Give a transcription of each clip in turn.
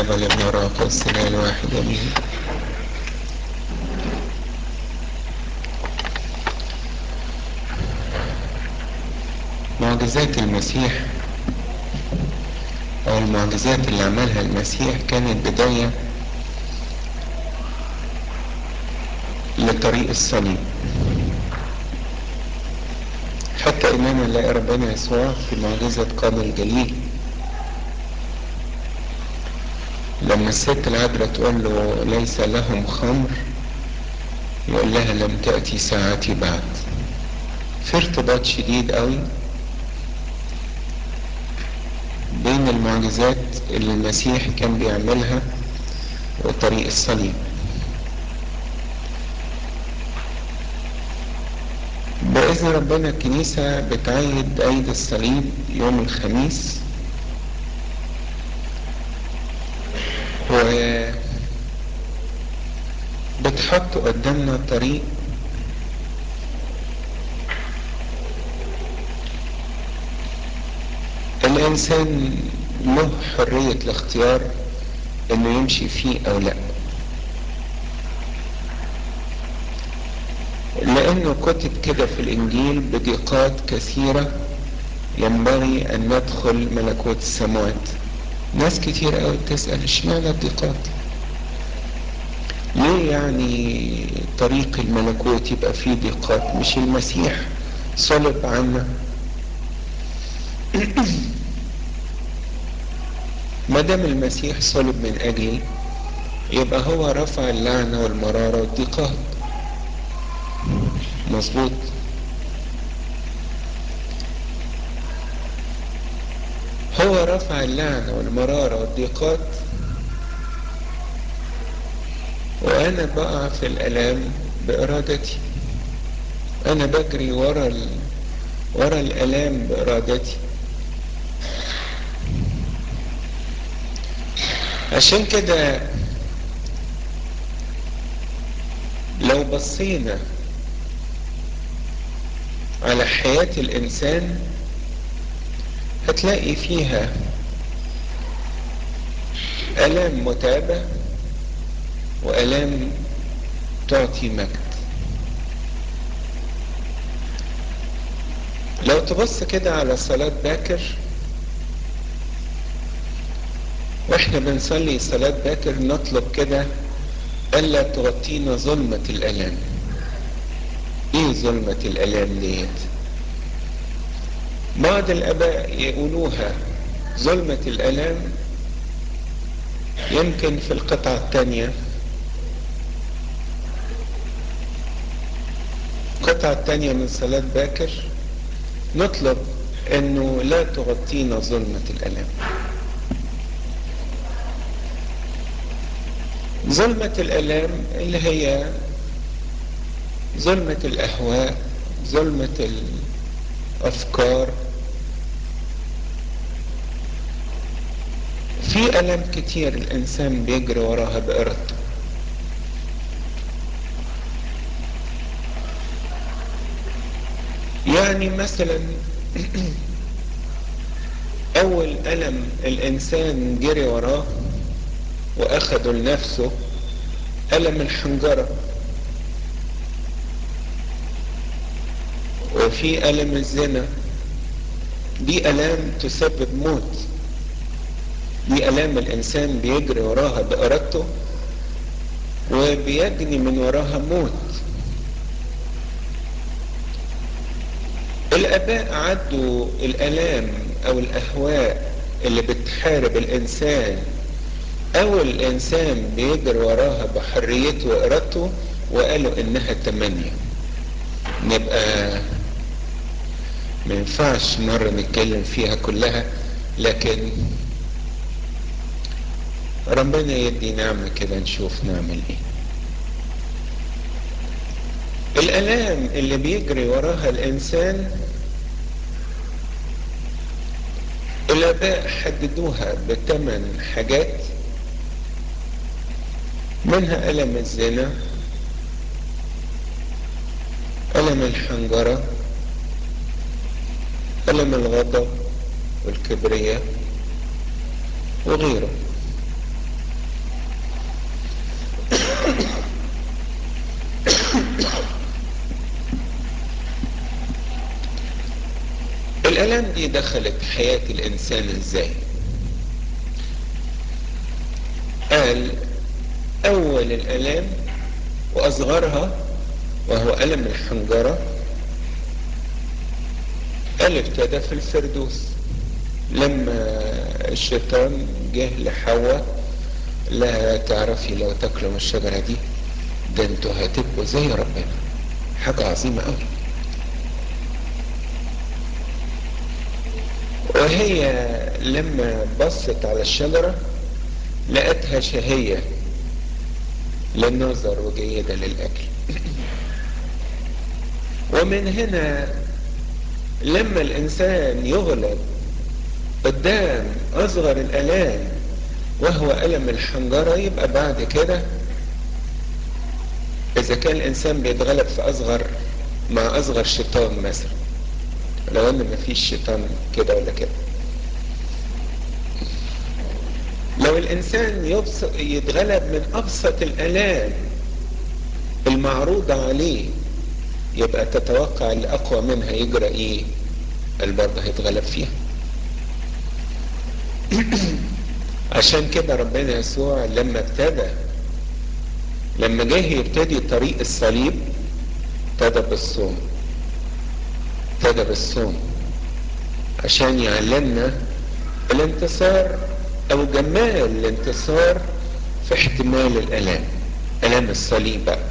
الآب والابن والروح القدس الإله الواحد آمين. معجزات المسيح أو المعجزات اللي عملها المسيح كانت بداية لطريق الصليب. حتى إننا نلاقي ربنا يسوع في معجزة قانا الجليل لما الست العذراء تقول له ليس لهم خمر، يقول لها لم تأتي ساعتي بعد. في ارتباط شديد قوي بين المعجزات اللي المسيح كان بيعملها وطريق الصليب. بإذن ربنا الكنيسة بتعيد عيد الصليب يوم الخميس، وبتحط قدامنا طريق الإنسان له حرية الاختيار إنه يمشي فيه أو لأ، لأنه كتب كده في الإنجيل بضيقات كثيرة ينبغي أن ندخل ملكوت السماوات. ناس كتير قوي بتسأل اشمعنى الضيقات؟ ليه يعني طريق الملكوت يبقى فيه ضيقات؟ مش المسيح صلب عنا؟ ما دام المسيح صلب من أجلي يبقى هو رفع اللعنة والمرارة والضيقات. مظبوط. هو رفع اللعنة والمرارة والضيقات، وأنا بقع في الآلام بإرادتي. أنا بجري ورا الآلام بإرادتي. عشان كده لو بصينا على حياة الإنسان هتلاقي فيها آلام متعبة وآلام تعطي مجد. لو تبص كده على صلاة باكر، واحنا بنصلي صلاة باكر نطلب كده ألا تغطينا ظلمة الآلام. ايه ظلمة الآلام ديت؟ بعض الآباء يقولوها ظلمة الآلام يمكن في القطعة الثانية، القطعة الثانية من صلاة باكر نطلب انه لا تغطينا ظلمة الآلام. ظلمة الآلام اللي هي ظلمة الأهواء، ظلمة الأفكار. في ألم كتير الإنسان بيجري وراها بإرادته. يعني مثلا أول ألم الإنسان جري وراه وأخده لنفسه ألم الحنجرة، وفي ألم الزنا. دي ألام تسبب موت، دي ألام الإنسان بيجري وراها بإرادته وبيجني من وراها موت. الآباء عدوا الآلام أو الأهواء اللي بتحارب الإنسان أو الإنسان بيجري وراها بحريته وإرادته، وقالوا إنها 8. نبقى ما ينفعش مرة نتكلم فيها كلها، لكن ربنا يدي نعمة كده نشوف نعمل ايه. الآلام اللي بيجري وراها الإنسان الآباء حددوها ب8 حاجات، منها ألم الزنا، ألم الحنجرة، ألم الغضب والكبرياء وغيره. دي دخلت حياة الإنسان إزاي؟ قال أول الآلام وأصغرها وهو ألم الحنجرة قال ابتدى في الفردوس، لما الشيطان جه لحواء لا تعرفي لو تاكلوا من الشجرة دي ده انتوا هتبقوا زي ربنا، حاجة عظيمة قوي. وهي لما بصت على الشجرة لقتها شهية للنظر وجيدة للأكل. ومن هنا لما الإنسان يغلب قدام أصغر الآلام وهو ألم الحنجرة، يبقى بعد كده إذا كان الإنسان بيتغلب في مع أصغر شيطان مثلا، لو أن مفيش شيطان كده ولا كده، لو الإنسان يتغلب من أبسط الآلام المعروضة عليه، يبقى تتوقع الأقوى منها يجرى إيه؟ برضه هيتغلب فيها. عشان كده ربنا يسوع لما جه يبتدي طريق الصليب ابتدى بالصوم عشان يعلمنا الانتصار او جمال الانتصار في احتمال الالام، الام الصليب بقى.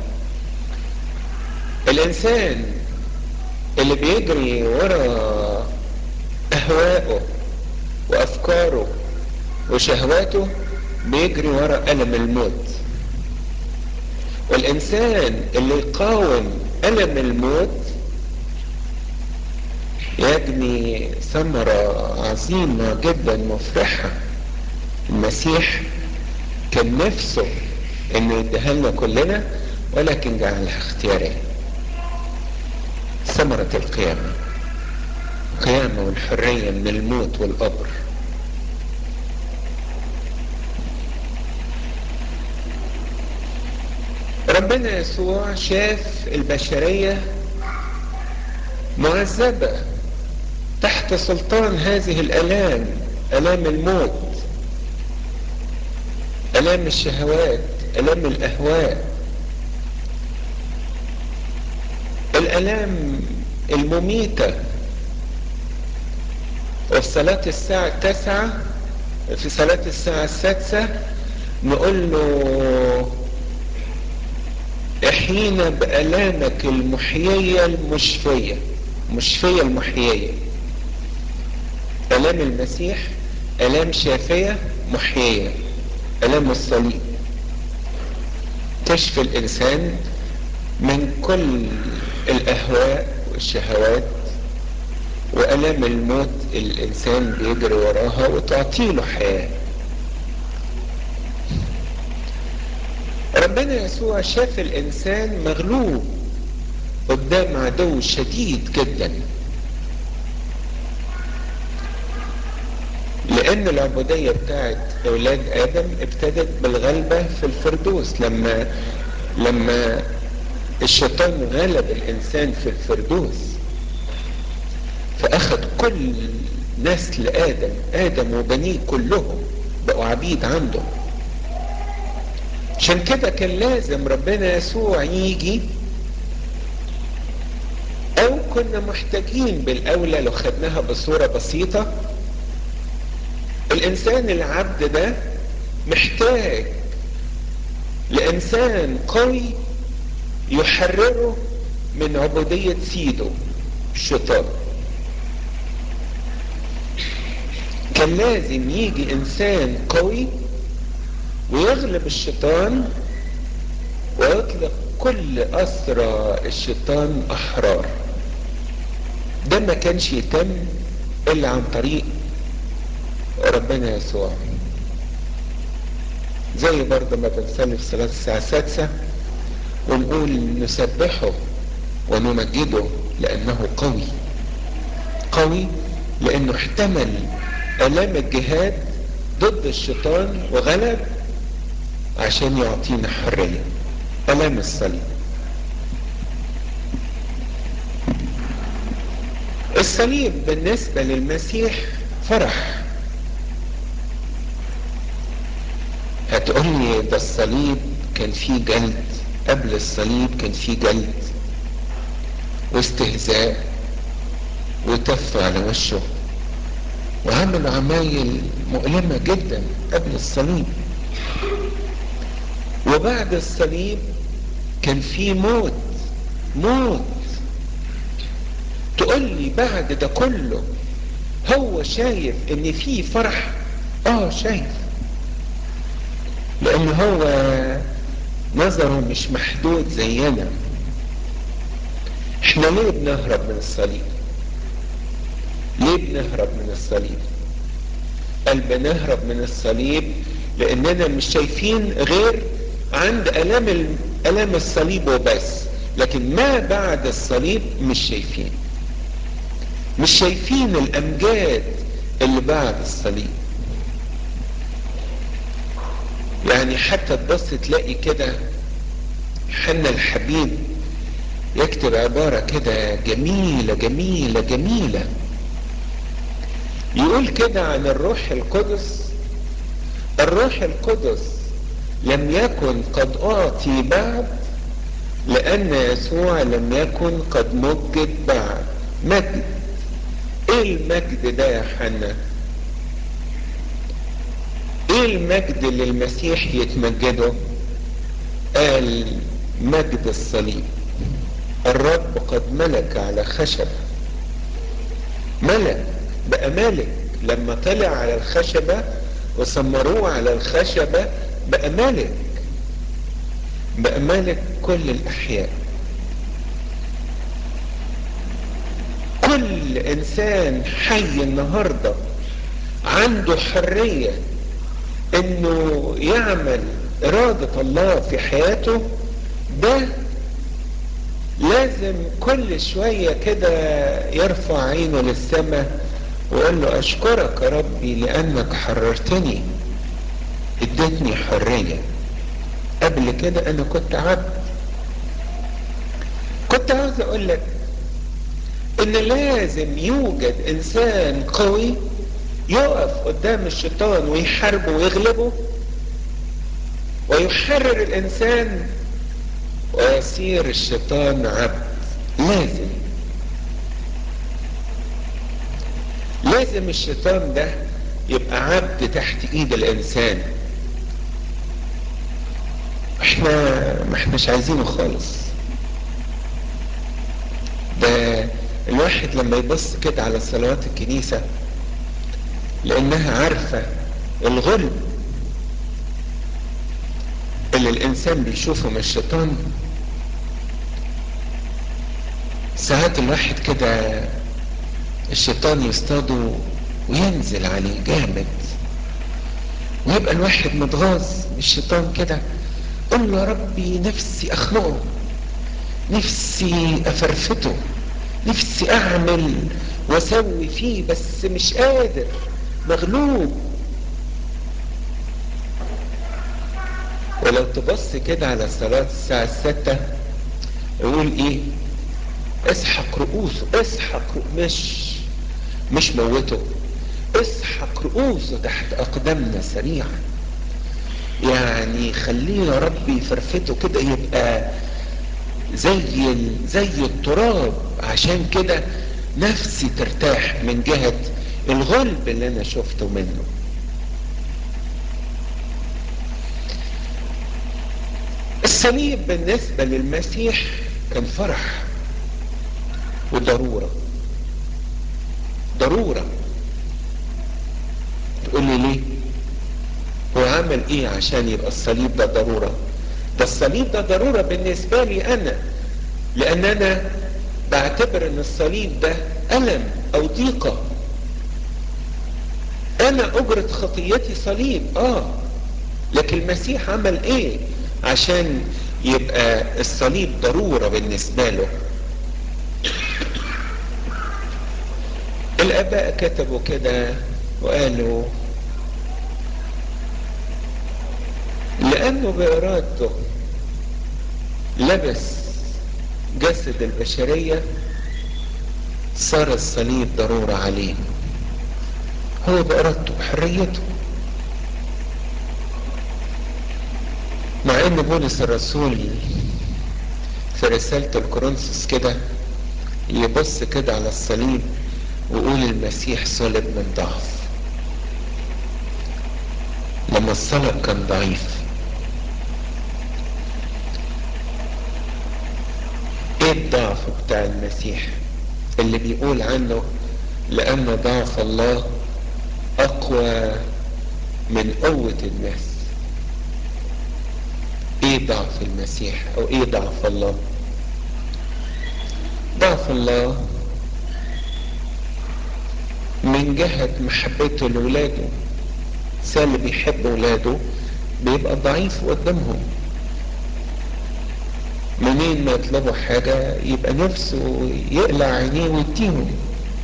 الانسان اللي بيجري ورا اهواءه وافكاره وشهواته بيجري ورا الم الموت، والإنسان اللي يقاوم ألم الموت يجني ثمرة عظيمة جدا مفرحة. المسيح كان نفسه انه يديها لنا كلنا، ولكن جعلها اختيارية. ثمرة القيامة والحرية من الموت والقبر. ربنا يسوع شاف البشرية معذبة تحت سلطان هذه الآلام، آلام الموت، آلام الشهوات، آلام الأهواء، الآلام المميتة. وفي صلاة الساعة 9 في صلاة الساعة 6 نقول له احيينا بآلامك المحيية مشفية المحيية. آلام المسيح آلام شافية محيية، آلام الصليب تشفي الإنسان من كل الأهواء والشهوات، وآلام الموت الإنسان بيجري وراها وتعطيله حياة. ربنا يسوع شاف الإنسان مغلوب قدام عدو شديد جدا، لأن العبودية بتاعت أولاد آدم ابتدت بالغلبة في الفردوس، لما الشيطان غلب الإنسان في الفردوس فأخذ كل نسل آدم وبنيه كلهم بقوا عبيد عنده. عشان كده كان لازم ربنا يسوع يجي، او كنا محتاجين بالاولى لو خدناها بصورة بسيطة، الانسان العبد ده محتاج لانسان قوي يحرره من عبودية سيده الشيطان. كان لازم يجي انسان قوي ويغلب الشيطان ويطلق كل اسرى الشيطان احرار. ده ما كانش يتم الا عن طريق ربنا يسوع. زي برضه ما بنصلي في صلاة الساعة 6 ونقول نسبحه ونمجده لأنه قوي لأنه احتمل آلام الجهاد ضد الشيطان وغلب عشان يعطينا حرية. آلام الصليب. الصليب بالنسبة للمسيح فرح. هتقولي ده الصليب كان فيه جلد، قبل الصليب كان فيه جلد واستهزاء وتف على وشه وعملوا عمايل مؤلمة جدا قبل الصليب. وبعد الصليب كان فيه موت. موت. تقول لي بعد ده كله هو شايف ان فيه فرح؟ شايف، لان هو نظره مش محدود زينا. احنا ليه بنهرب من الصليب؟ ليه بنهرب من الصليب؟ قال بنهرب من الصليب لاننا مش شايفين غير عند الام الصليب وبس، لكن ما بعد الصليب مش شايفين. مش شايفين الامجاد اللي بعد الصليب. يعني حتى تبص تلاقي كده حنا الحبيب يكتب عبارة كده جميلة جميلة جميلة. يقول كده عن الروح القدس: الروح القدس لم يكن قد أعطي بعد، لأن يسوع لم يكن قد مجد بعد. مجد. ايه المجد ده يا حنا؟ ايه المجد اللي المسيح يتمجده؟ قال مجد الصليب. الرب قد ملك على خشب. ملك، بقى ملك. لما طلع على الخشبة وسمروه على الخشبة بقى ملك. بقى ملك كل الأحياء. كل إنسان حي النهاردة عنده حرية إنه يعمل إرادة الله في حياته. ده لازم كل شوية كده يرفع عينه للسماء ويقول له أشكرك يا ربي لأنك حررتني، اديتني حرية. قبل كده أنا كنت عبد. كنت عاوز أقول لك إن لازم يوجد إنسان قوي يقف قدام الشيطان ويحاربه ويغلبه ويحرر الإنسان ويصير الشيطان عبد. لازم الشيطان ده يبقى عبد تحت ايد الانسان. احنا ما احناش عايزينه خالص. ده الواحد لما يبص كده على صلوات الكنيسة لانها عارفة الغلب اللي الانسان بيشوفه من الشيطان، ساعات الواحد كده الشيطان يصطاده وينزل عليه جامد ويبقى الواحد متغاظ من الشيطان كده. قل له يا ربي نفسي اخنقه، نفسي افرفته، نفسي اعمل واسوي فيه بس مش قادر، مغلوب. ولو تبص كده على صلاة الساعة 6 يقول ايه؟ اسحق رؤوسه. مش موته، اسحق رؤوسه تحت اقدامنا سريعا. يعني خليه يا ربي فرفته كده يبقى زي التراب، عشان كده نفسي ترتاح من جهة الغلب اللي انا شفته منه. الصليب بالنسبة للمسيح كان فرح وضرورة. ضرورة. تقول لي ليه؟ هو عمل ايه عشان يبقى الصليب ده ضرورة؟ ده الصليب ده ضرورة بالنسبة لي انا، لان انا بعتبر ان الصليب ده ألم او ضيقة. انا اجرة خطيتي صليب، لكن المسيح عمل ايه عشان يبقى الصليب ضرورة بالنسبة له؟ الاباء كتبوا كده وقالوا لانه بارادته لبس جسد البشرية صار الصليب ضرورة عليه، هو بإرادته بحريته. مع ان بولس الرسول في رسالته لكورنثوس كده يبص كده على الصليب ويقول المسيح صلب من ضعف. لما الصلب كان ضعيف، ايه الضعف بتاع المسيح اللي بيقول عنه لأن ضعف الله أقوى من قوة الناس؟ ايه ضعف المسيح او ايه ضعف الله؟ ضعف الله من جهة محبته لولاده. الإنسان اللي بيحب ولاده بيبقى ضعيف قدامهم. منين ما يطلبوا حاجة يبقى نفسه يقلع عينيه ويديهم.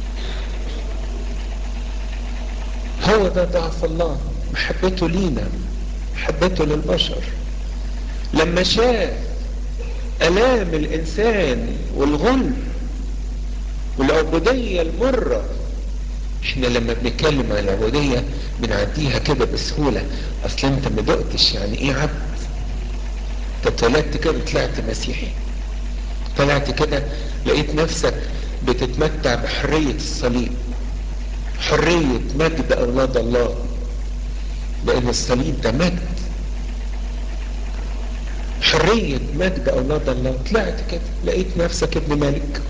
هو ده ضعف الله، محبته لينا، محبته للبشر. لما شاف آلام الإنسان والغل والعبودية المرة. احنا لما بنتكلم عن العبودية بنعديها كده بسهولة، اصل انت ما دقتش يعني ايه عبد. انت اتولدت كده طلعت مسيحي، طلعت كده لقيت نفسك بتتمتع بحرية الصليب، حرية مجد اولاد الله، لان الصليب ده مجد، حرية مجد اولاد الله. طلعت كده لقيت نفسك ابن ملك.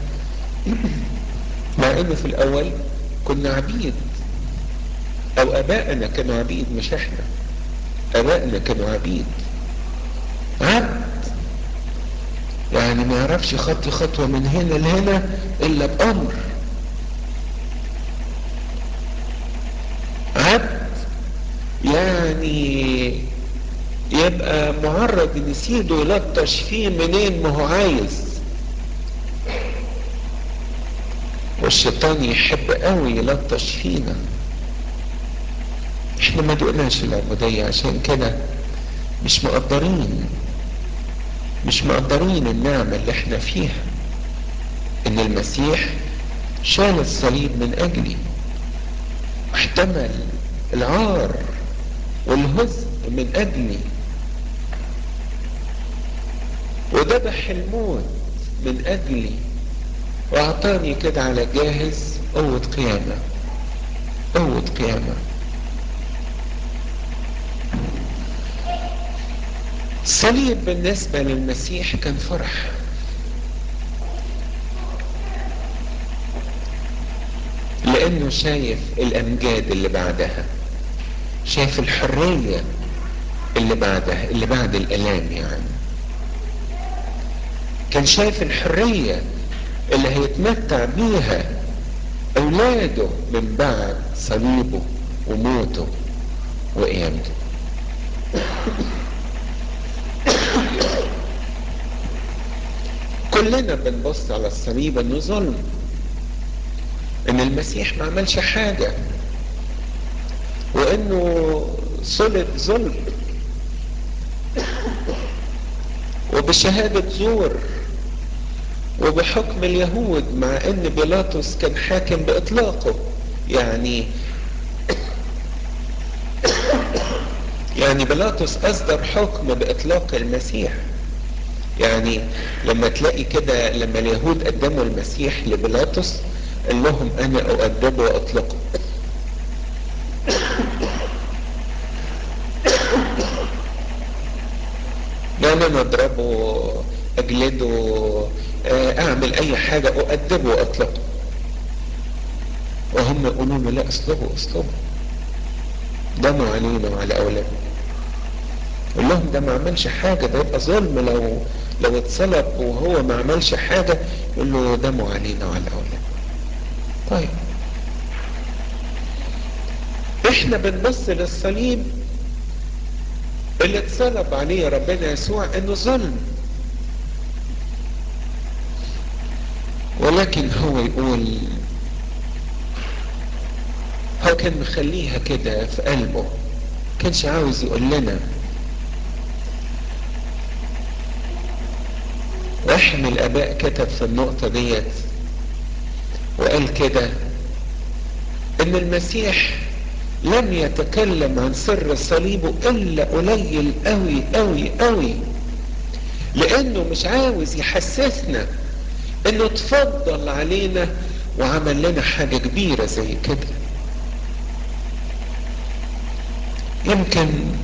مع ان في الاول كنا عبيد، او ابائنا كانوا عبيد مش احنا، ابائنا كانوا عبيد. عبد يعني ما يعرفش يخطي خطوة من هنا لهنا الا بامر. عبد يعني يبقى معرض ان سيده يلطش فيه منين ما هو عايز. والشيطان يحب قوي يلطش فينا. احنا ما دقناش العبودية، عشان كده مش مقدرين، مش مقدرين النعمة اللي احنا فيها، ان المسيح شال الصليب من اجلي، واحتمل العار والهزء من اجلي، وذبح الموت من اجلي، واعطاني كده على جاهز قوة قيامة، قوة قيامة. الصليب بالنسبة للمسيح كان فرح، لانه شايف الامجاد اللي بعدها، شايف الحرية اللي بعدها، اللي بعد الالام يعني. كان شايف الحرية اللي هيتمتع بيها اولاده من بعد صليبه وموته وقيامته. كلنا بنبص على الصليب انه ظلم، ان المسيح ما عملش حاجة، وانه صلب ظلم وبشهادة زور وبحكم اليهود، مع ان بيلاطس كان حاكم باطلاقه. يعني بيلاطس اصدر حكم باطلاق المسيح. يعني لما تلاقي كده لما اليهود قدموا المسيح لبيلاطس قال لهم انا اؤدبه واطلقه. يعني انا اضربه، اجلده، اعمل اي حاجة اؤدبه واطلقه. وهم يقولوا له لا اصلبه اصلبه، دموا علينا وعلى اولادنا. قال لهم ده ما عملش حاجة، ده يبقى ظلم لو اتصلب وهو ما عملش حاجة. يقول له دموا علينا وعلى اولادنا. طيب احنا بنبص للصليب اللي اتصلب عليه ربنا يسوع انه ظلم، ولكن هو يقول، هو كان مخليها كده في قلبه، كانش عاوز يقول لنا. واحد من الاباء كتب في النقطة ديت وقال كده ان المسيح لم يتكلم عن سر صليبه الا قليل قوي قوي قوي، لانه مش عاوز يحسسنا انه اتفضل علينا وعمل لنا حاجة كبيرة زي كده. يمكن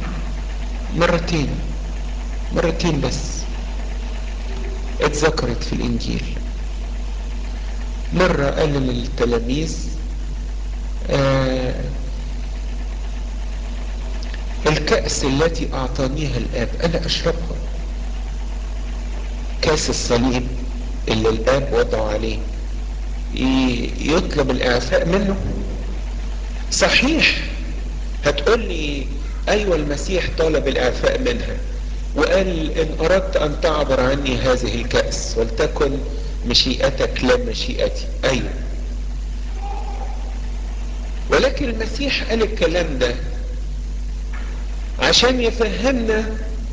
مرتين بس اتذكرت في الانجيل. مرة قال للتلاميذ الكأس التي اعطانيها الاب انا اشربها، كاس الصليب اللي الاب وضعه عليه يطلب الاعفاء منه. صحيح هتقول لي ايوه المسيح طلب الاعفاء منها وقال ان اردت ان تعبر عني هذه الكأس ولتكن مشيئتك لا مشيئتي، ايوه. ولكن المسيح قال الكلام ده عشان يفهمنا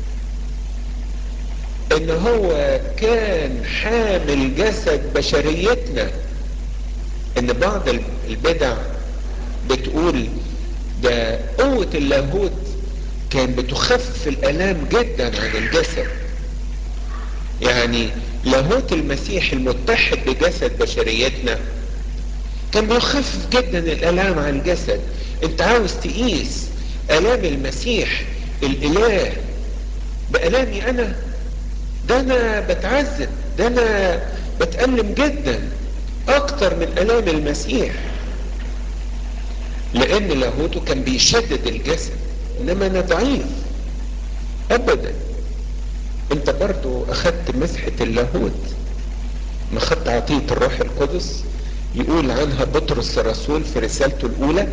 ان هو كان حامل جسد بشريتنا. ان بعض البدع بتقول ده قوة اللاهوت كان بتخفف الالام جدا عن الجسد. يعني لاهوت المسيح المتحد بجسد بشريتنا كان بيخفف جدا الالام عن الجسد. انت عاوز تقيس الام المسيح الاله بالامي انا؟ ده انا بتعذب، ده انا بتألم جدا اكتر من الام المسيح، لان لاهوته كان بيشدد الجسد، انما انا ضعيف ابدا. انت برضو اخدت مسحة اللاهوت، ما اخدت عطية الروح القدس. يقول عنها بطرس الرسول في رسالته الاولى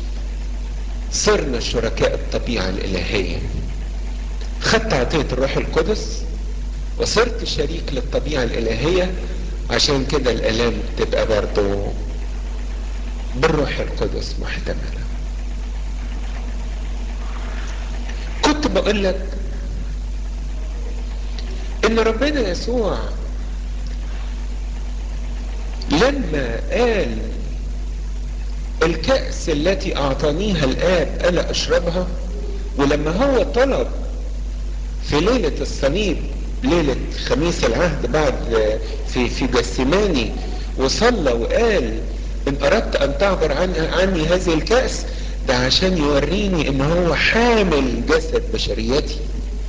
صرنا شركاء الطبيعة الالهية. خدت عطية الروح القدس وصرت شريك للطبيعة الالهية، عشان كده الالام تبقى برضو بالروح القدس محتملة. كنت بقول لك ان ربنا يسوع لما قال الكأس التي اعطانيها الاب انا اشربها، ولما هو طلب في ليلة الصليب، ليلة خميس العهد بعد في جسماني، وصلى وقال ان اردت ان تعبر عني هذه الكأس، ده عشان يوريني ان هو حامل جسد بشريتي.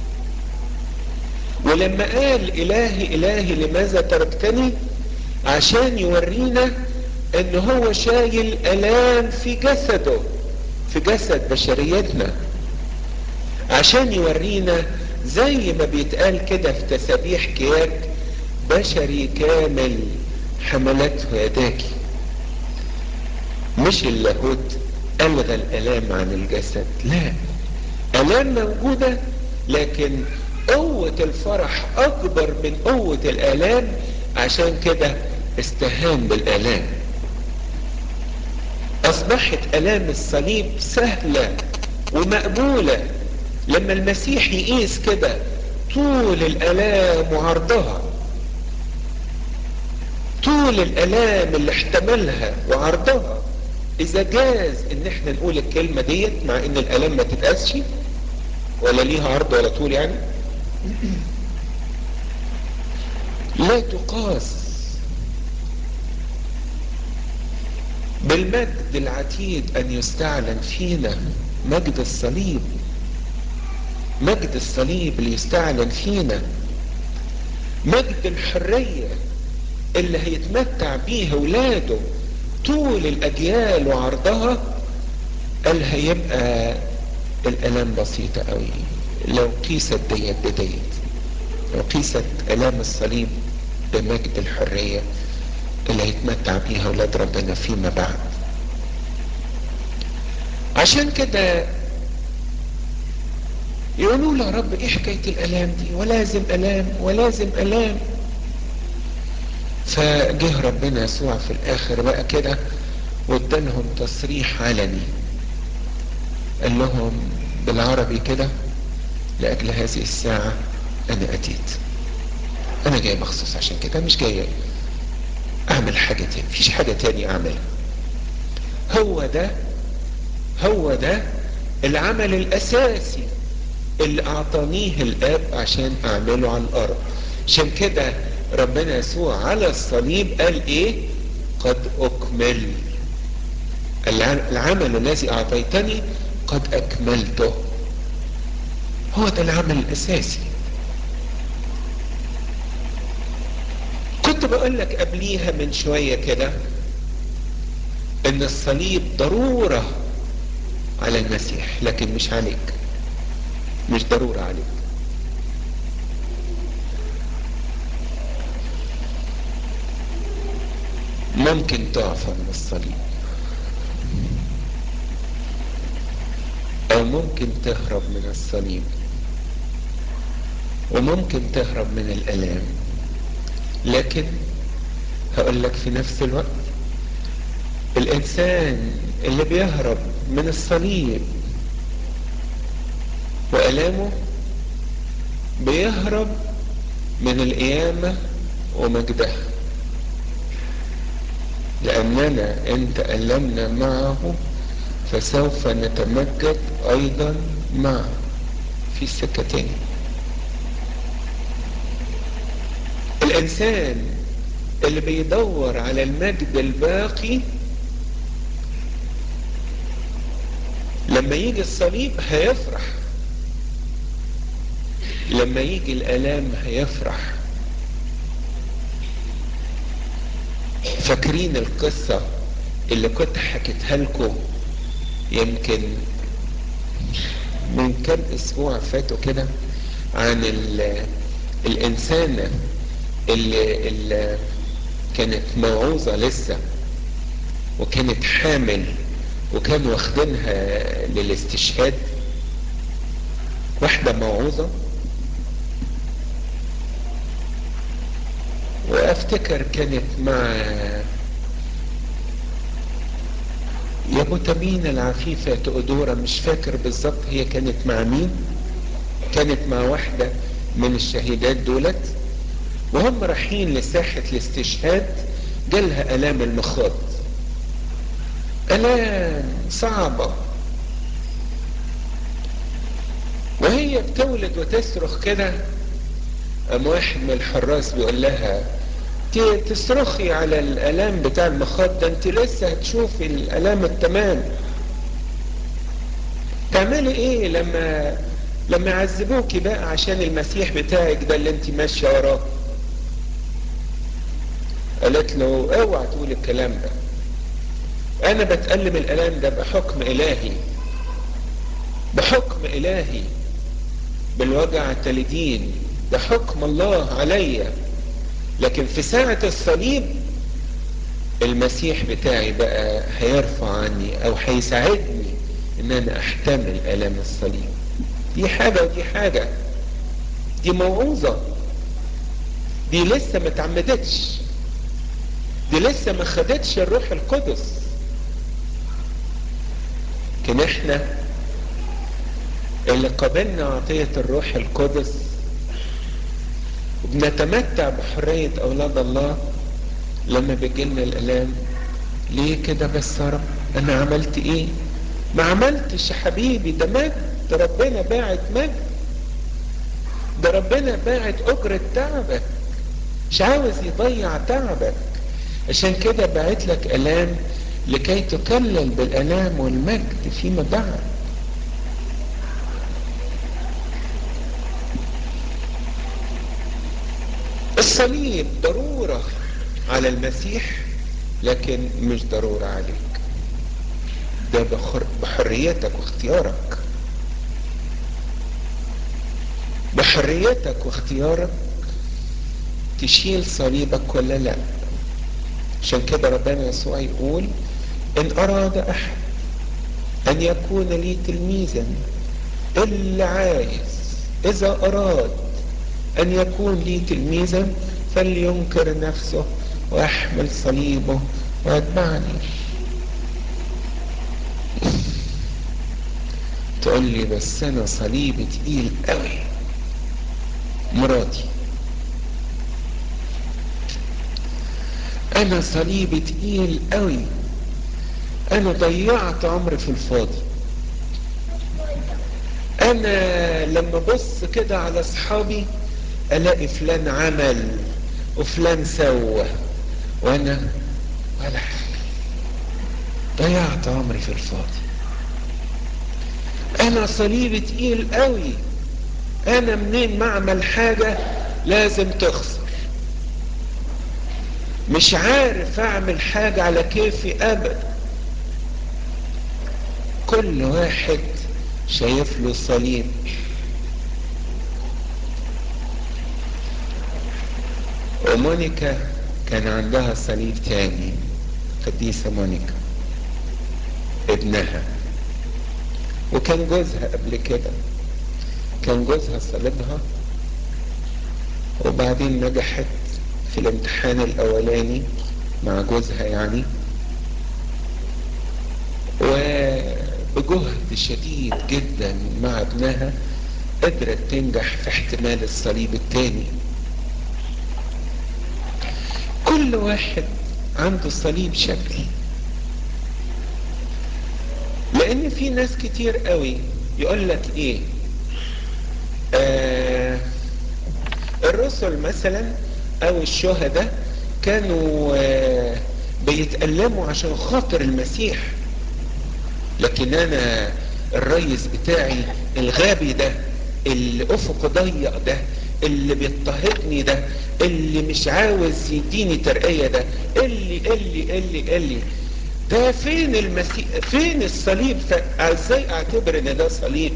ولما قال الهي الهي لماذا تركتني، عشان يورينا ان هو شايل الام في جسده، في جسد بشريتنا، عشان يورينا زي ما بيتقال كده في تسابيح كياك بشري كامل حملته يداكي. مش اللاهوت الغى الالام عن الجسد، لا، الام موجودة، لكن قوة الفرح اكبر من قوة الالام، عشان كده استهان بالالام. اصبحت الام الصليب سهلة ومقبولة لما المسيح يقيس كده طول الالام وعرضها، طول الالام اللي احتملها وعرضها. اذا جاز ان احنا نقول الكلمة ديت مع ان الالام ما تتقاسش ولا ليها عرض ولا طول، يعني لا تقاس بالمجد العتيد ان يستعلن فينا. مجد الصليب، مجد الصليب اللي يستعلن فينا، مجد الحرية اللي هيتمتع بيه ولاده طول الاجيال وعرضها، قال هيبقى الالام بسيطة قوي لو قيست ديت بديت، لو قيست الام الصليب بمجد الحرية اللي هيتمتع بيها اولاد ربنا فيما بعد. عشان كده يقولوا له يا رب ايه حكاية الالام دي، ولازم الام ولازم الام. فجه ربنا يسوع في الاخر بقى كده وادالهم تصريح علني، قال لهم بالعربي كده لاجل هذه الساعة انا اتيت، انا جاي مخصوص عشان كده، مش جاي اعمل حاجة تاني، مفيش حاجة تاني اعملها. هو ده العمل الاساسي اللي اعطانيه الاب عشان اعمله على الارض. عشان كده ربنا يسوع على الصليب قال ايه؟ قد اكمل، العمل الذي اعطيتني قد اكملته. هو ده العمل الاساسي. كنت بقول لك قبليها من شوية كده ان الصليب ضرورة على المسيح لكن مش عليك، مش ضرورة عليك. ممكن تعفى من الصليب او ممكن تهرب من الصليب وممكن تهرب من الالام، لكن هقول لك في نفس الوقت الانسان اللي بيهرب من الصليب والامه بيهرب من القيامة ومجدها، لاننا ان تألمنا معه فسوف نتمجد ايضا معه. في سكة تاني. الانسان اللي بيدور على المجد الباقي لما يجي الصليب هيفرح، لما يجي الالام هيفرح. فاكرين القصة اللي كنت حكيتها لكم يمكن من كام اسبوع فاتوا كده عن الانسانة اللي كانت موعوظة لسه وكانت حامل وكانوا واخدينها للاستشهاد، واحدة موعوظة، وافتكر كانت مع يا بوتامين العفيفة تؤدورة، مش فاكر بالظبط هي كانت مع مين. كانت مع واحدة من الشهيدات دولت، وهم رايحين لساحة الاستشهاد جالها آلام المخاض، آلام صعبة، وهي بتولد وتصرخ كده. قام واحد من الحراس بيقول لها تصرخي على الآلام بتاع المخاض ده، انت لسه هتشوفي الآلام التمام. تعملي ايه لما يعذبوكي بقى عشان المسيح بتاعك ده اللي انت ماشيه وراه؟ قالت له اوعى تقول الكلام ده، انا بتألم الالام ده بحكم الهي، بحكم الهي، بالوجع التلدين، ده حكم الله عليا، لكن في ساعة الصليب المسيح بتاعي بقى هيرفع عني او هيساعدني ان انا احتمل الام الصليب. دي حاجة ودي حاجة، دي موعوظة، دي لسه ما اتعمدتش، دي لسه ما خدتش الروح القدس. لكن احنا اللي قبلنا عطية الروح القدس وبنتمتع بحرية اولاد الله لما بيجيلنا الالام. ليه كده بس يا رب؟ انا عملت ايه؟ ما عملتش يا حبيبي، ده مجد، ده ربنا باعت مجد، ده ربنا باعت اجرة تعبك، مش عاوز يضيع تعبك، عشان كده باعت لك الام لكي تكلل بالالام والمجد فيما بعد. الصليب ضرورة على المسيح لكن مش ضرورة عليك، ده بحريتك واختيارك، بحريتك واختيارك تشيل صليبك ولا لا. عشان كده ربنا يسوع يقول ان اراد احد ان يكون لي تلميذا، اللي عايز اذا اراد ان يكون لي تلميذا فلينكر نفسه ويحمل صليبه ويتبعني. تقول لي بس انا صليبي تقيل قوي، مراتي. انا صليبي تقيل قوي، انا ضيعت عمري في الفاضي. انا لما ابص كده على اصحابي الاقي فلان عمل وفلان سوى وانا ولا حاجة، ضيعت عمري في الفاضي. انا صليبي تقيل قوي، انا منين ما اعمل حاجة لازم تخسر، مش عارف اعمل حاجة على كيفي ابدا. كل واحد شايف له صليب. ومونيكا كان عندها صليب تاني، قديسة مونيكا ابنها، وكان جوزها قبل كده، كان جوزها صليبها وبعدين نجحت في الامتحان الاولاني مع جوزها يعني، وبجهد شديد جدا مع ابنها قدرت تنجح في احتمال الصليب التاني. كل واحد عنده صليب شكل، لان في ناس كتير قوي يقول لك ايه، الرسل مثلا او الشهداء كانوا بيتألموا عشان خاطر المسيح، لكن انا الريس بتاعي الغبي ده، اللي افقه ضيق ده، اللي بيضطهدني ده، اللي مش عاوز يديني ترقية ده، اللي ده فين المسيح، فين الصليب؟ ازاي اعتبر ان ده صليب؟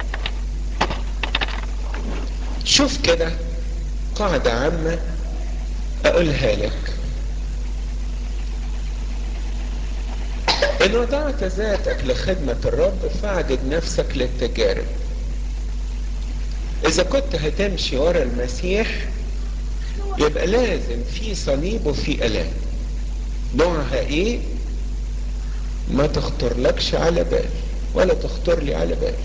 شوف كده قاعدة عامة اقولها لك، ان وضعت ذاتك لخدمة الرب فاعدد نفسك للتجارب. اذا كنت هتمشي ورا المسيح يبقى لازم في صليب وفي الام. نوعها ايه؟ ما تخطر لكش على بال ولا تخطر لي على بال.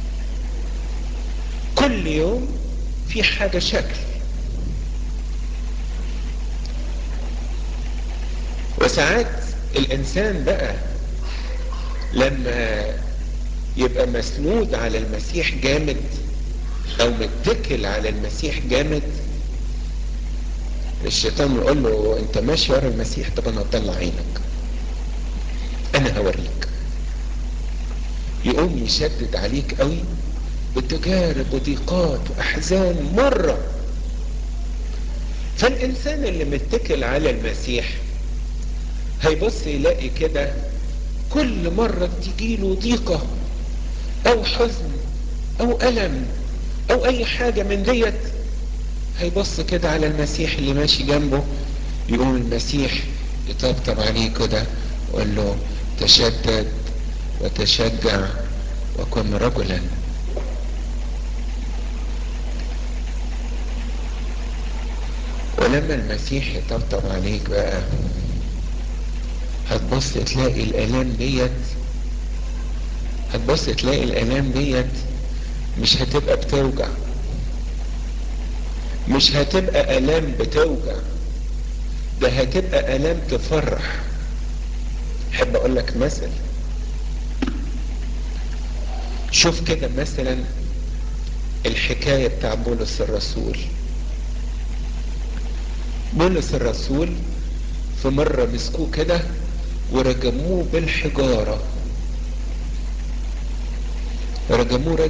كل يوم في حاجة شكل، وساعات الانسان بقى لما يبقى مسنود على المسيح جامد او متكل على المسيح جامد، الشيطان يقول له انت ماشي ورا المسيح، طب انا هطلع عينك، انا هوريك. يقوم يشدد عليك قوي بتجارب وضيقات واحزان مرة. فالانسان اللي متكل على المسيح هيبص يلاقي كده كل مرة تجيله ضيقة او حزن او الم او اي حاجة من ديت، هيبص كده على المسيح اللي ماشي جنبه، يقوم المسيح يطبطب عليه كده ويقول له تشدد وتشجع وكن رجلا. ولما المسيح يطبطب عليك بقى هتبص تلاقي الآلام ديت، هتبص تلاقي الآلام ديت مش هتبقى بتوجع، مش هتبقى آلام بتوجع، ده هتبقى آلام تفرح. احب اقول لك مثل، شوف كده مثلا الحكاية بتاع بولس الرسول. بولس الرسول في مرة مسكوه كده ورجموه بالحجارة، رجموه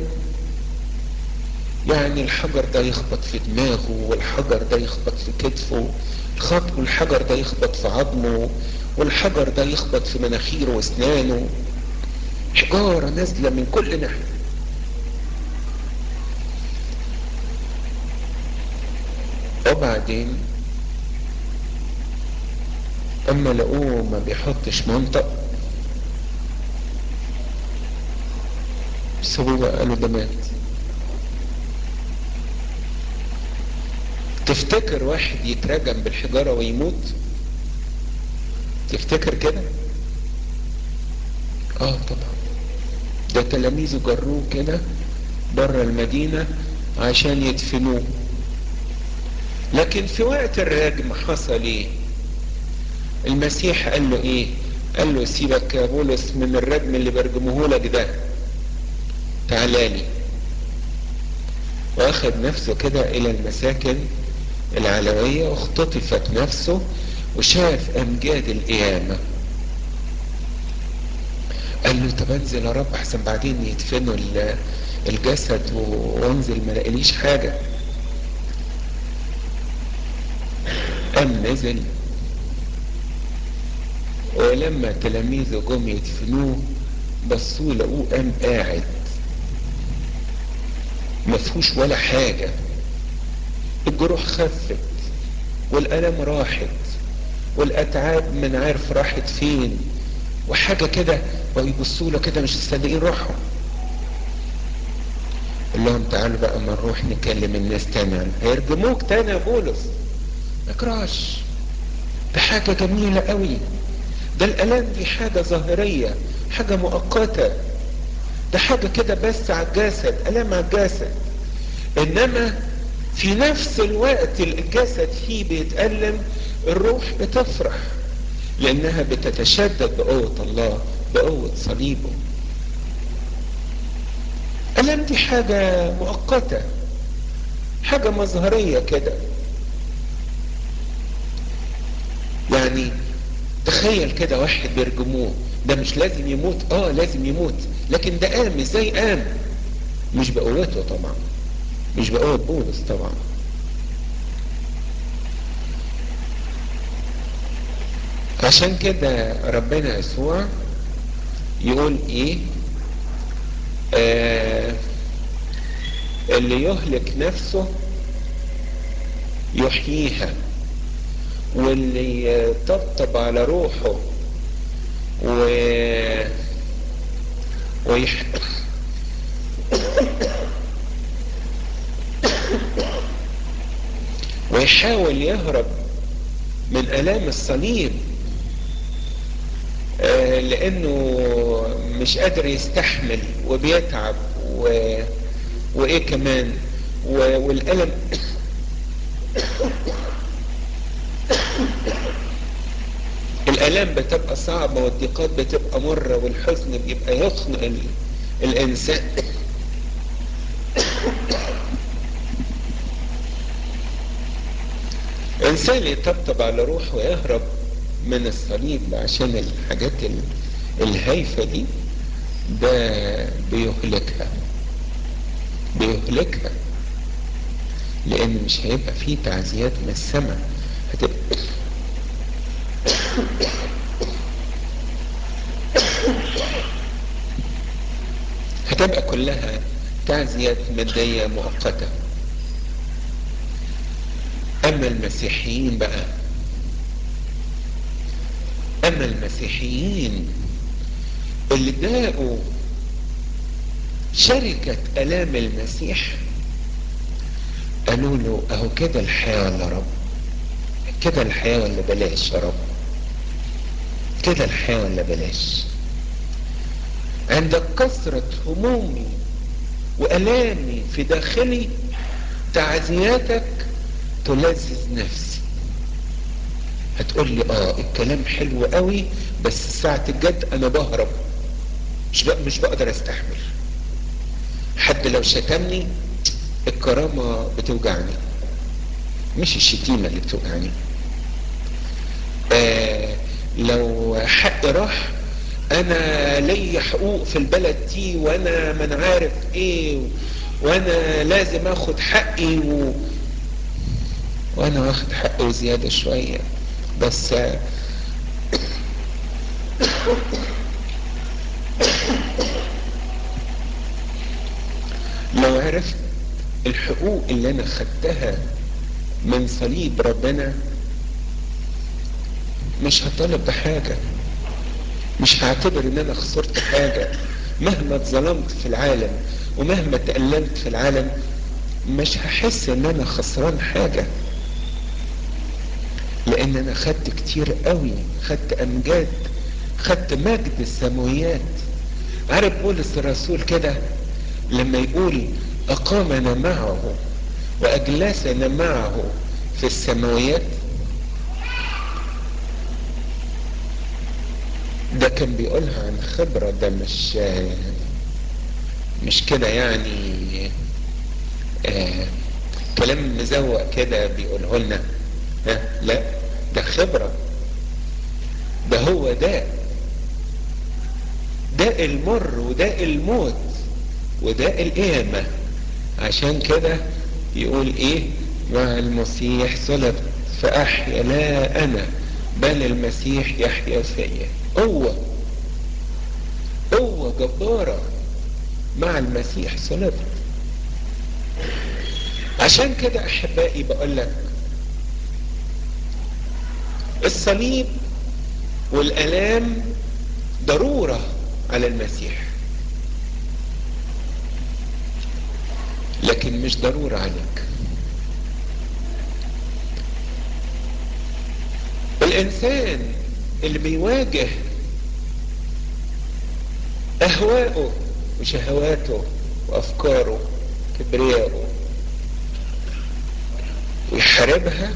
يعني الحجر ده يخبط في دماغه، والحجر ده يخبط في كتفه، والحجر ده يخبط في عظمه، والحجر ده يخبط في مناخيره واسنانه، حجارة نازلة من كل ناحية. وبعدين اما لقوه ما بيحطش منطق سابوه، قالوا ده مات. تفتكر واحد يترجم بالحجارة ويموت؟ تفتكر كده؟ طبعا، ده تلاميذه جروه كده بره المدينة عشان يدفنوه. لكن في وقت الرجم حصل ايه؟ المسيح قال له ايه؟ قال له سيبك يا بولس من الرجم اللي برجمهولك ده، تعالالي. واخد نفسه كده الى المساكن العلوية واختطفت نفسه وشاف امجاد القيامة. قال له طب انزل يا رب احسن بعدين يدفنوا الجسد وانزل ما لاقيليش حاجة. قام نزل، ولما تلاميذه جم يدفنوه بصوا لقوه قام قاعد مفهوش ولا حاجة، الجروح خفت والألم راحت والأتعاب من عارف راحت فين وحاجة كده، ويبصوا له كده مش مصدقين روحهم. قال لهم تعالوا بقى ما نروح نكلم الناس تاني عنه. هيرجموك تاني يا بولس، ما يكرهش، ده حاجة جميلة قوي، ده الألم دي حاجة ظاهرية، حاجة مؤقتة، ده حاجة كده بس على الجسد، ألم على الجسد. إنما في نفس الوقت الجسد فيه بيتألم، الروح بتفرح لأنها بتتشدد بقوة الله، بقوة صليبه. ألم دي حاجة مؤقتة، حاجة مظهرية كده. يعني تخيل كده واحد بيرجموه، ده مش لازم يموت، لازم يموت، لكن ده قام ازاي؟ قام مش بقوته طبعا، مش بقوة بولس طبعا. عشان كده ربنا يسوع يقول ايه؟ اللي يهلك نفسه يحييها، واللي يطبطب على روحه و... ويح... ويحاول يهرب من آلام الصليب لأنه مش قادر يستحمل وبيتعب وإيه كمان والألم الآلام بتبقى صعبة والضيقات بتبقى مرة والحزن بيبقى يخنق الإنسان. الإنسان يطبطب على روحه ويهرب من الصليب عشان الحاجات الهايفة دي، ده بيهلكها، بيهلكها، لأن مش هيبقى فيه تعزيات من السماء، هتبقى كلها تعزيات مادية مؤقتة. أما المسيحيين بقى، أما المسيحيين اللي داقوا شركة آلام المسيح، قالوا له أهو كده الحياة يا رب، كده الحياة ولا بلاش يا رب، كده الحياة ولا بلاش. عند كثرة همومي وألامي في داخلي تعزياتك تلذذ نفسي. هتقول لي الكلام حلو قوي، بس ساعة الجد انا بهرب، مش بقدر استحمل. حد لو شتمني الكرامة بتوجعني، مش الشتيمة اللي بتوجعني. لو حق راح، انا لي حقوق في البلد دي وانا من عارف ايه، وانا لازم اخد حقي وانا واخد حقي زيادة شوية. بس لو عرفت الحقوق اللي انا خدتها من صليب ربنا، مش هطالب بحاجة، مش هعتبر ان انا خسرت حاجة. مهما اتظلمت في العالم ومهما تألمت في العالم، مش هحس ان انا خسران حاجة، لان انا خدت كتير قوي، خدت امجاد، خدت مجد السماويات. عارف بولس الرسول كده لما يقول اقامنا معه واجلسنا معه في السماويات، ده كان بيقولها عن خبرة، ده مش كده يعني كلام مزوق كده بيقوله لنا. لا، ده خبرة، ده هو داء المر وداء الموت وداء القيامة. عشان كده يقول ايه؟ مع المسيح صلبت فأحيا لا أنا بل المسيح يحيا فيا. قوة جبارة، مع المسيح صلبت. عشان كده أحبائي بقول لك الصليب والآلام ضرورة على المسيح، لكن مش ضرورة عليك. الإنسان اللي بيواجه أهواءه وشهواته وأفكاره كبرياءه ويحاربها،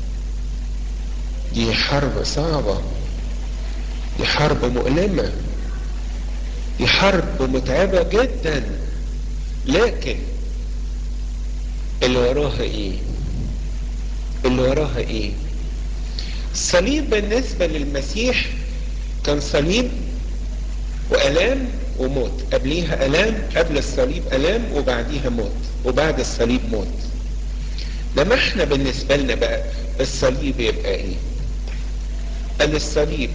دي حرب صعبة، دي حرب مؤلمة، دي حرب متعبة جدا. لكن اللي وراها ايه؟ اللي وراها ايه؟ الصليب بالنسبة للمسيح كان صليب وآلام وموت. قبليها آلام، قبل الصليب آلام، وبعديها موت، وبعد الصليب موت. لما احنا بالنسبة لنا بقى الصليب يبقى ايه؟ قال الصليب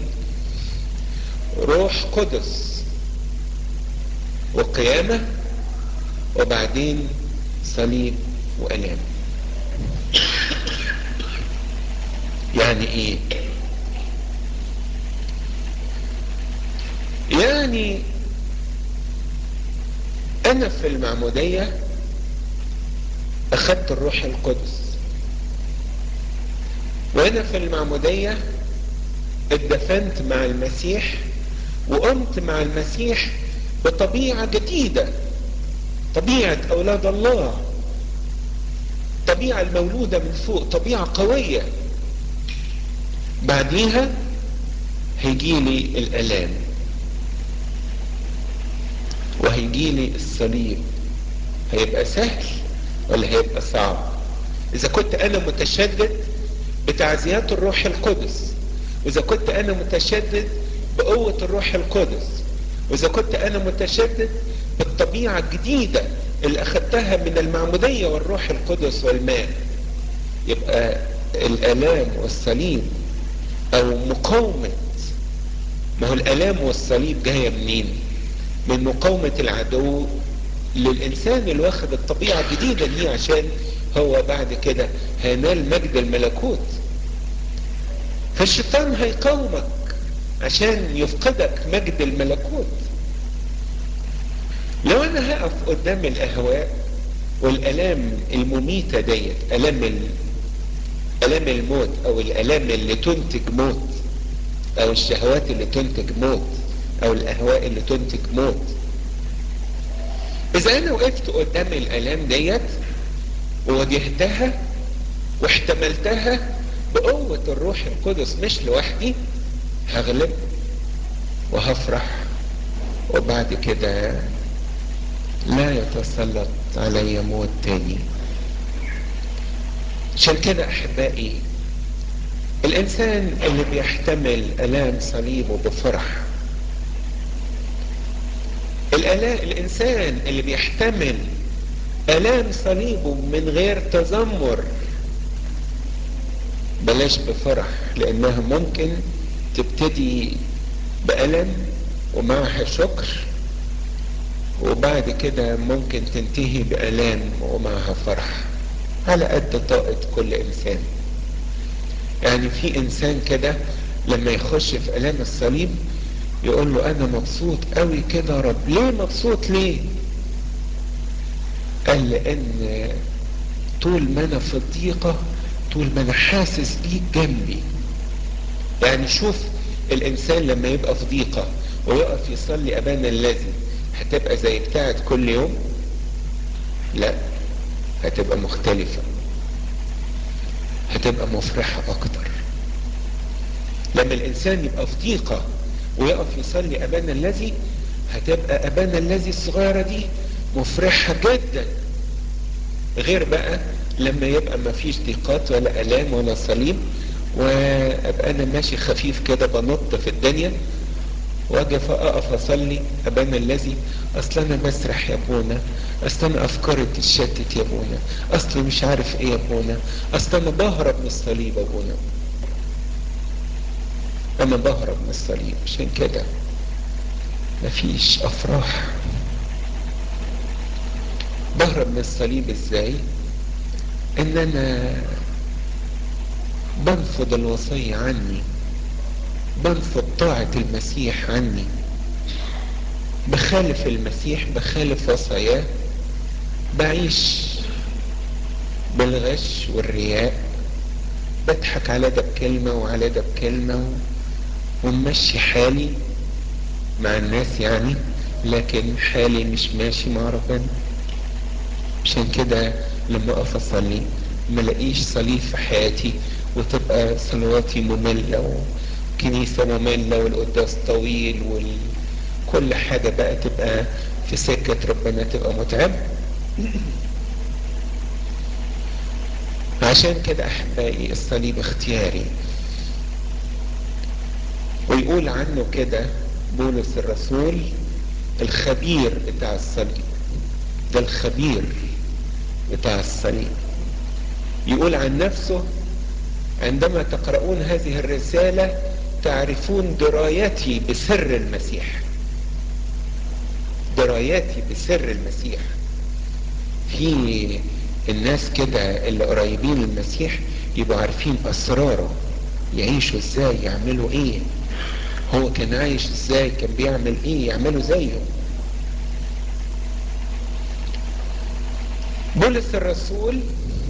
روح قدس وقيامة، وبعدين صليب وآلام. يعني ايه؟ يعني انا في المعمودية اخدت الروح القدس، وانا في المعمودية اتدفنت مع المسيح، وقمت مع المسيح بطبيعة جديدة، طبيعة اولاد الله، طبيعة المولودة من فوق، طبيعة قوية. بعديها هيجيلي الالام، وهيجيلي الصليب. هيبقى سهل ولا هيبقى صعب؟ اذا كنت انا متشدد بتعزيات الروح القدس، واذا كنت انا متشدد بقوة الروح القدس، واذا كنت انا متشدد بالطبيعة الجديدة اللي اخدتها من المعمودية والروح القدس والماء، يبقى الالام والصليب او مقاومة. ما هو الالام والصليب جاية منين؟ من مقاومة العدو للإنسان اللي واخد الطبيعة الجديدة دي، عشان هو بعد كده هينال مجد الملكوت. فالشيطان هيقاومك عشان يفقدك مجد الملكوت. لو أنا هقف قدام الأهواء والآلام المميتة ديت، آلام الموت أو الآلام اللي تنتج موت، أو الشهوات اللي تنتج موت، أو الأهواء اللي تنتج موت، إذا أنا وقفت قدام الآلام ديت وواجهتها واحتملتها بقوة الروح القدس مش لوحدي، هغلب وهفرح، وبعد كده لا يتسلط علي موت تاني. عشان كده أحبائي، الإنسان اللي بيحتمل آلام صليبه بفرح، الإنسان اللي بيحتمل آلام صليبه من غير تذمر، بلاش بفرح، لأنها ممكن تبتدي بألم ومعها شكر، وبعد كده ممكن تنتهي بألام ومعها فرح، على قد طاقة كل إنسان. يعني في إنسان كده لما يخش في ألام الصليب يقول له أنا مبسوط قوي كده يا رب. ليه مبسوط؟ ليه؟ قال لأن طول ما أنا في الضيقة، طول ما أنا حاسس بيك جنبي. يعني شوف الإنسان لما يبقى في ضيقة ويقف يصلي أبانا الذي، هتبقى زي بتاعت كل يوم؟ لا، هتبقى مختلفة، هتبقى مفرحة أكتر. لما الإنسان يبقى في ضيقة ويقف يصلي ابانا الذي، هتبقى ابانا الذي الصغيرة دي مفرحة جدا، غير بقى لما يبقى ما فيش ضيقات ولا الام ولا صليب، وابقى انا ماشي خفيف كده بنط في الدنيا، واجي اقف اصلي ابانا الذي، اصل انا بسرح يا ابونا، اصل انا افكاري تتشتت يا ابونا، اصل مش عارف ايه يا ابونا، اصل انا بهرب من الصليب يا ابونا، انا بهرب من الصليب. عشان كده مفيش افراح. بهرب من الصليب ازاي؟ ان انا بنفض الوصية عني، بنفض طاعة المسيح عني، بخالف المسيح، بخالف وصاياه، بعيش بالغش والرياء، بضحك على ده بكلمة وعلى ده بكلمة، وممشي حالي مع الناس يعني، لكن حالي مش ماشي مع ربنا. عشان كده لما اقف اصلي ملاقيش صليب في حياتي، وتبقى صلواتي مملة، وكنيسة مملة، والقداس طويل، وكل حاجة بقى تبقى في سكة ربنا تبقى متعب. عشان كده احبائي الصليب اختياري. ويقول عنه كده بولس الرسول الخبير بتاع الصليب، ده الخبير بتاع الصليب. يقول عن نفسه: عندما تقرؤون هذه الرسالة تعرفون درايتي بسر المسيح. درايتي بسر المسيح. في الناس كده اللي قريبين للمسيح يبقوا عارفين اسراره، يعيشوا ازاي، يعملوا ايه، هو كان عايش ازاي، كان بيعمل ايه، يعملوا زيه. بولس الرسول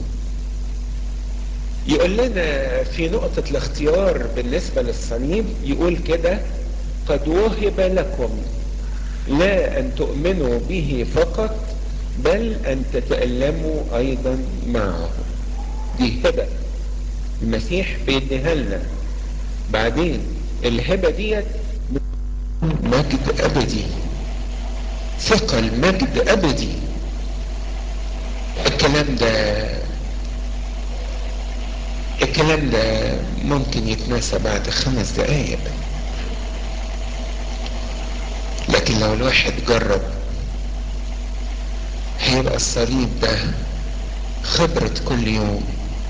يقول لنا في نقطة الاختيار بالنسبة للصليب، يقول كده: قد وهب لكم لا ان تؤمنوا به فقط، بل ان تتألموا ايضا معه. دي هبة المسيح بيديها لنا. بعدين الهبة ديت مجد ابدي، ثقل مجد ابدي. الكلام ده الكلام ده ممكن يتناسى بعد 5 دقايق، لكن لو الواحد جرب هيبقى الصليب ده خبرة كل يوم،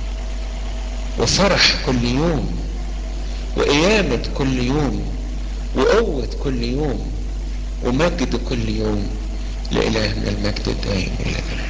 وفرح كل يوم، وقيامة كل يوم، وقوة كل يوم، ومجد كل يوم. لإلهنا المجد الدائم إلى الأبد.